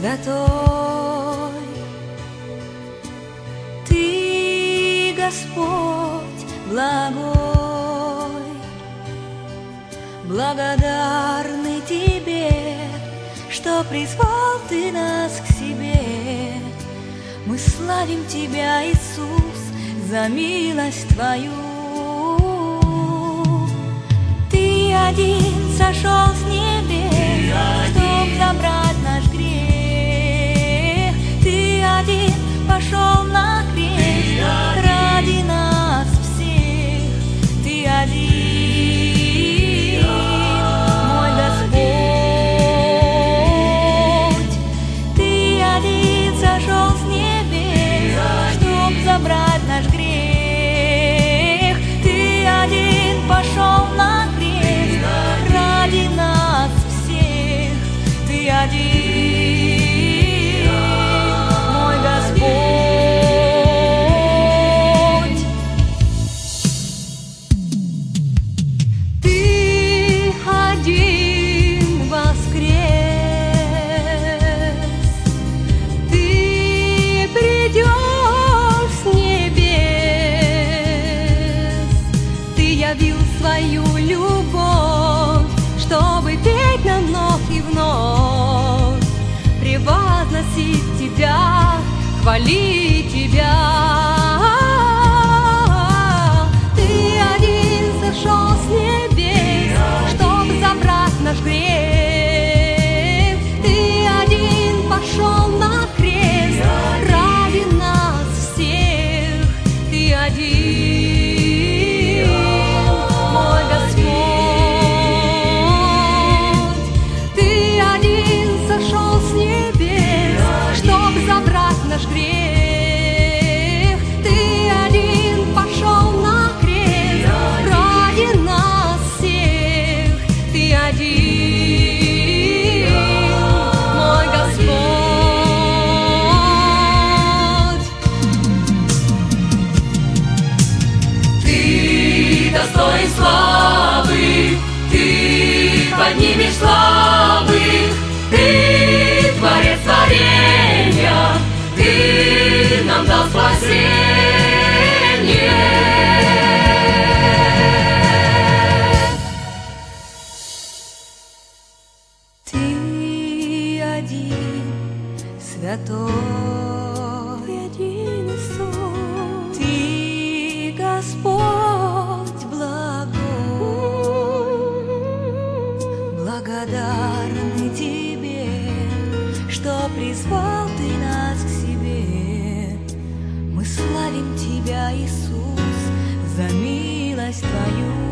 святой. Ты, Господь, благой, благодарны Тебе, что призвал Ты нас к себе. Мы славим Тебя, Иисус, за милость Твою. Ты один сошел с небес, чтоб забрать наш грех. Ты один пошел на крест ради нас всех. Ты один, мой Господь. Ты один сошел с небес, чтоб забрать наш грех. Ты один пошел на крест ради нас всех. Ты один, мой Господь. Ты один воскрес, Ты придешь с небес. Ты явил свою любовь, чтобы петь нам вновь и вновь, превозносить Тебя, хвалить Тебя. Ты один сошел с небес, чтоб забрать наш грех. Ты один пошел на крест ради нас всех. Ты один, мой Господь. Ты один сошел с небес, чтоб забрать наш грех. Ты один пошел на крест ради нас всех. Ты один, мой Господь. Ты достоин славы, Ты поднимешь слабых, Ты Творец творения, Ты нам дал спасение. Ты один святой, Ты один Иисус. Ты, Господь, благой, благодарны Тебе, что призвал Ты нас к себе. Мы славим Тебя, Иисус, за милость Твою.